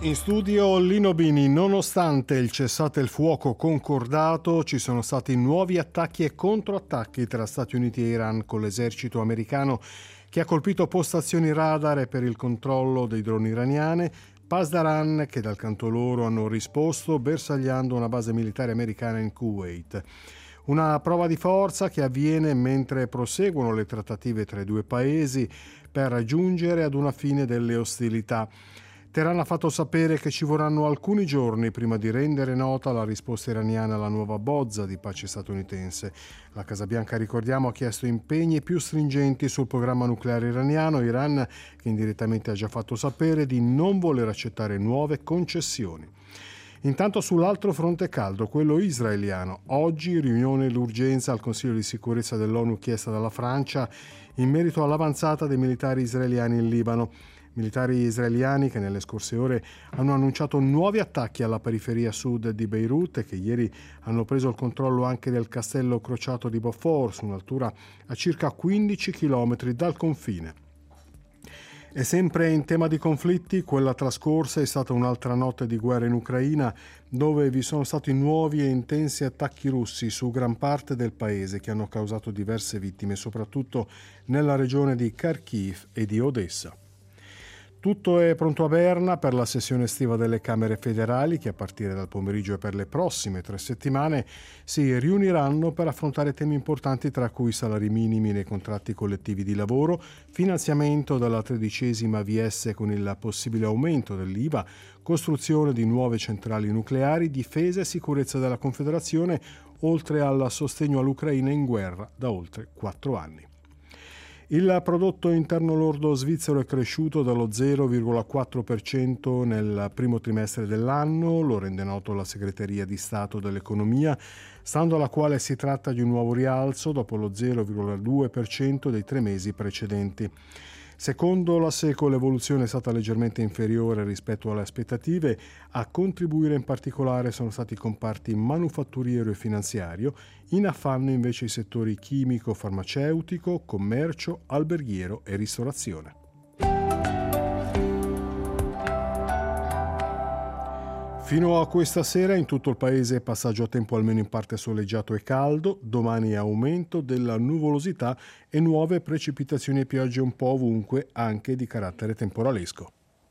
In studio Lino Bini. Nonostante il cessate il fuoco concordato, ci sono stati nuovi attacchi e controattacchi tra Stati Uniti e Iran, con l'esercito americano che ha colpito postazioni radar per il controllo dei droni iraniane, Pasdaran che dal canto loro hanno risposto bersagliando una base militare americana in Kuwait. Una prova di forza che avviene mentre proseguono le trattative tra i due paesi per giungere ad una fine delle ostilità. Teheran ha fatto sapere che ci vorranno alcuni giorni prima di rendere nota la risposta iraniana alla nuova bozza di pace statunitense. La Casa Bianca, ricordiamo, ha chiesto impegni più stringenti sul programma nucleare iraniano. Iran, che indirettamente ha già fatto sapere di non voler accettare nuove concessioni. Intanto sull'altro fronte caldo, quello israeliano, oggi riunione d'urgenza al Consiglio di sicurezza dell'ONU chiesta dalla Francia in merito all'avanzata dei militari israeliani in Libano. Militari israeliani che nelle scorse ore hanno annunciato nuovi attacchi alla periferia sud di Beirut e che ieri hanno preso il controllo anche del castello crociato di Beaufort, su un'altura a circa 15 km dal confine. E sempre in tema di conflitti, quella trascorsa è stata un'altra notte di guerra in Ucraina, dove vi sono stati nuovi e intensi attacchi russi su gran parte del paese che hanno causato diverse vittime, soprattutto nella regione di Kharkiv e di Odessa. Tutto è pronto a Berna per la sessione estiva delle Camere federali che a partire dal pomeriggio e per le prossime 3 settimane si riuniranno per affrontare temi importanti tra cui salari minimi nei contratti collettivi di lavoro, finanziamento della 13ª AVS con il possibile aumento dell'IVA, costruzione di nuove centrali nucleari, difesa e sicurezza della Confederazione, oltre al sostegno all'Ucraina in guerra da oltre 4 anni. Il prodotto interno lordo svizzero è cresciuto dallo 0,4% nel primo trimestre dell'anno, lo rende noto la Segreteria di Stato dell'Economia, stando alla quale si tratta di un nuovo rialzo dopo lo 0,2% dei 3 mesi precedenti. Secondo la SECO l'evoluzione è stata leggermente inferiore rispetto alle aspettative. A contribuire in particolare sono stati i comparti manufatturiero e finanziario, in affanno invece i settori chimico, farmaceutico, commercio, alberghiero e ristorazione. Fino a questa sera in tutto il paese passaggio a tempo almeno in parte soleggiato e caldo, domani aumento della nuvolosità e nuove precipitazioni e piogge un po' ovunque, anche di carattere temporalesco.